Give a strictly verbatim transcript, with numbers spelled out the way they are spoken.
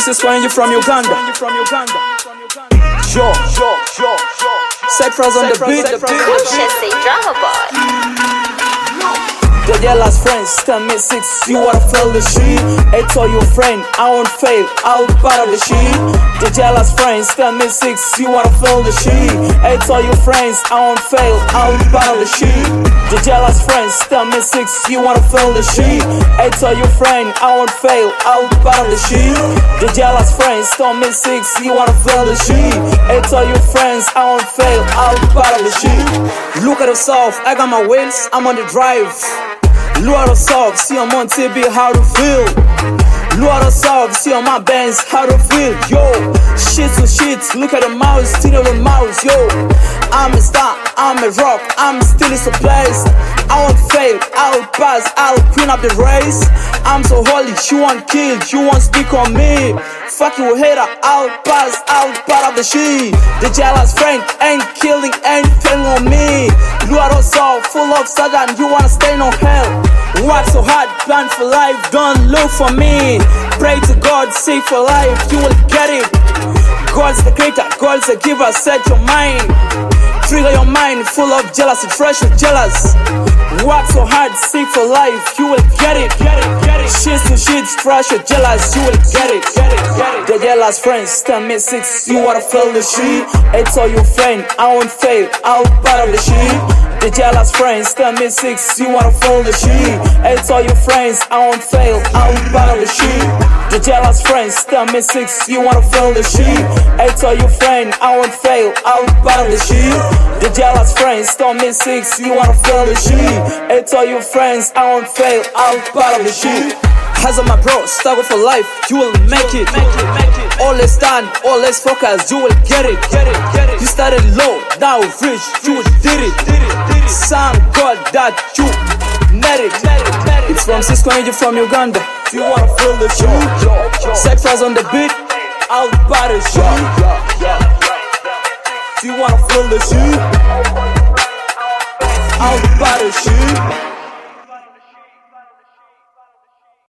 This is when you from Uganda. Yo, yo, yo, yo. Cypress on the beat. Jesse Drama Boy. The jealous friends tell me six, you wanna feel the shit. I told your friend, I won't fail, I'll part of the shit. The jealous friends tell me six, you wanna feel the shit. I told your friends, I won't fail, I'll part of the shit. The jealous friends tell me six, you wanna feel the shit. I told your friend, I won't fail, I'll part of the shit. The jealous friends tell me six, you wanna feel the shit. I told your friends, I won't fail, I'll part of the shit. Look at yourself, I got my wheels, I'm on the drive. Look at yourself, see I'm on T V, how to feel. Look at yourself, see on my bands, how to feel. Yo, shit to shit, look at the mouse, still the mouse. Yo, I'm a star, I'm a rock, I'm still in the place. I won't fail, I'll pass, I'll clean up the race. I'm so holy, you won't kill, you won't speak on me. Fuck you hater, I'll pass, I'll part of the shit. The jealous friend ain't killing, ain't killing on me. You are also full of sudden, you wanna stay on hell. Work so hard, plan for life, don't look for me. Pray to God, seek for life, you will get it. God's the creator, God's the giver, set your mind. Trigger your mind, full of jealousy, fresh with jealous. Work so hard, seek for life, you will get it. Get it, get it. Shit to shit, fresh with jealous, you will get it. Get it, get it. The jealous friends tell me six, you wanna feel the shit. I told your friend, I won't fail, I'll part of the shit. The jealous friends tell me six, you wanna feel the shit. I told your friends, I won't fail, I'll part of the shit. The jealous friends tell me six, you wanna feel the shit. I told your friend, I won't fail, I'll part of the shit. The jealous friends tell me six, you wanna feel the shit. I told your friends, I won't fail, I'll part of the shit. As of my bro, struggle for life, you will make it. Always stand, always focus, you will get it. You started low, now rich, you did it. Some God that you made it. It's from Cisco Angel from Uganda. You wanna feel the shit? Cypress on the beat, I'll buy the shit. You wanna feel the shit? I'll buy the shit.